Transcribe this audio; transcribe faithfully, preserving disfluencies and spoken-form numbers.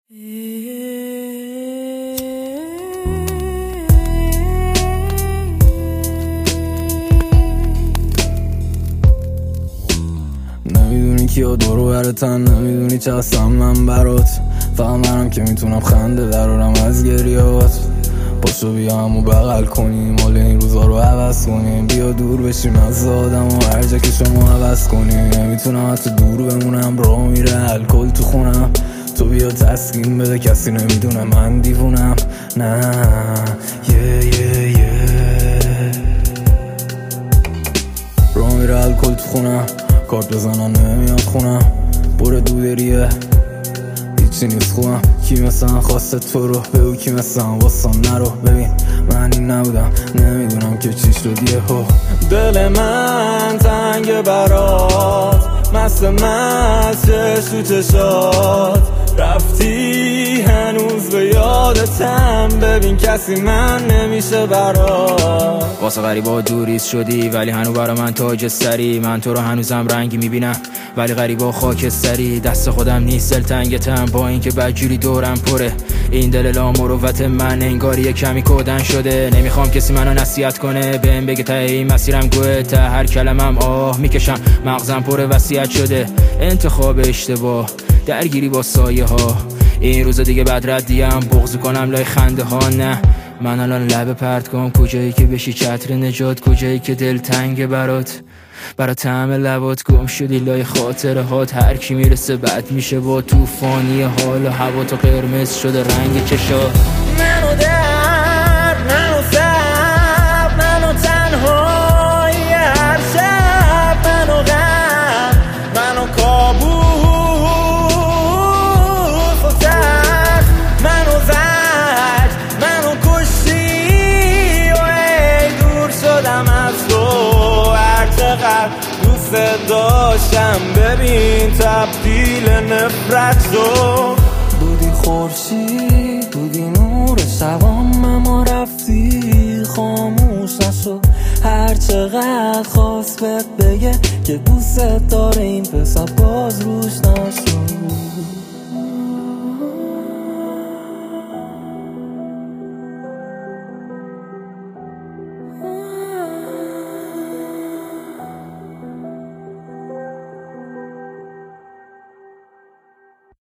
نمیدونی کیا دورو برتن، نمیدونی چه هستم من برات. فقط منم که میتونم خنده درارم از گریات. پاشو بیا همو بغل کنیم، مال این روزا رو عوض کنیم. بیا دور بشیم از آدم و هر جا که شما عوض کنیم. نمیتونم حتی دور بمونم، راه میره الکل تو خونم. تو بیا تسکین بده، کسی نمیدونه من دیوونم. نه یه یه یه راه میره الکل تو خونم. کارت بزنن نمیاد خونم. بره دودریه هیچی نیست خوبم. کی مثلا خواسته تو رو بگو، کی مثلا واسه نرو. ببین من این نبودم، نمیدونم که چی شد یهو. دل من تنگ برات، مست مست چشم چشات. رفتی هنوز به یادتم، ببین کسی من نمیشه برات. واسه غریبا دوریز شدی ولی هنو برا من تاج سری. من تو رو هنوزم رنگی میبینم ولی غریبا خاکستری. دست خودم نیست دلتنگتم، با اینکه بدجوری دورم پره. این دل لامروت من انگار یه کمی کودن شده. نمیخوام کسی منو نصیحت کنه، بهم بگه ته این مسیرم گوه. ته هر کلمم آه میکشم، مغزم پر وصیت شده. انتخاب اشتباه، درگیری با سایه ها. این روزا دیگه بد ردیم، بغض کنم لای خنده ها. نه من الان لب پرت کنم، کجایی که بشی چتر نجات. کجایی که دل تنگ برات، برا طعم لبات گم شدی لای خاطره هات. هر کی میرسه بد میشه با توفانی حال و هوا. تو قرمز شده رنگ چشات. منو در منو سب منو تنهایی هر شب. منو غم منو کابوس و ترس. منو زج منو کشتی و ای دور شدم از تو. هر چقدر دوست داشتم ببین تبدیل نفرت شد. بودی خورشید، بودی نور شبام، اما رفتی خاموش نشد. هر چقدر خواست بهت بگه که دوست داره این پسر باز روش نشد.